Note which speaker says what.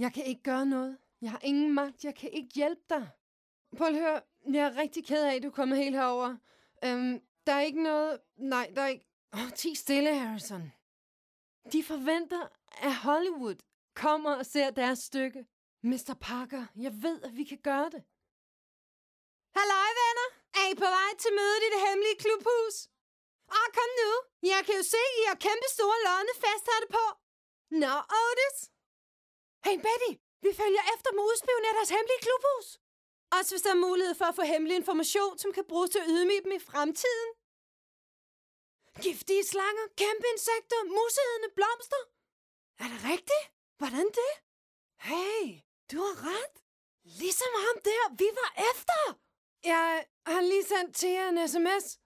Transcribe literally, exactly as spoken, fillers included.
Speaker 1: Jeg kan ikke gøre noget. Jeg har ingen magt. Jeg kan ikke hjælpe dig. Prøv at høre. Jeg er rigtig ked af, at du er kommet helt herover. Øhm, der er ikke noget... Nej, der er ikke... Åh, oh, ti stille, Harrison. De forventer, at Hollywood kommer og ser deres stykke. mister Parker, jeg ved, at vi kan gøre det. Halløj, venner! Er I på vej til mødet i det hemmelige klubhus? Åh, kom nu! Jeg kan jo se, I har kæmpe store lodne festhatte på. Nå, Otis? Hey, Betty! Vi følger efter med udspionere deres hemmelige klubhus. Også hvis der er mulighed for at få hemmelig information, som kan bruges til at ydmyge dem i fremtiden. Giftige slanger, kæmpe insekter, museædende blomster. Er det rigtigt? Hvordan det? Hey, du har ret. Ligesom ham der, vi var efter. Jeg har lige sendt til jer en sms.